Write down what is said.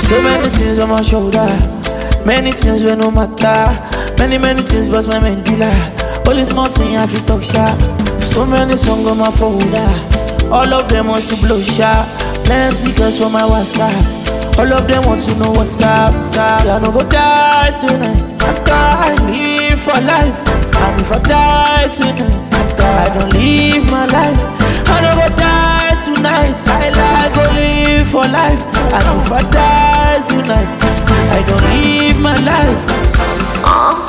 So many things on my shoulder, many things wey no matter, many things bust my medulla. Only small thing I fit talk sharp. So many songs on my folder, all of them want to blow sharp. Plenty girls for my WhatsApp, all of them want to know what's up. Say I no go die tonight, I die, live for life. And if I die tonight, I don't live my life. I no go die tonight, I like go live for life. And if I die tonight, I don't live my life.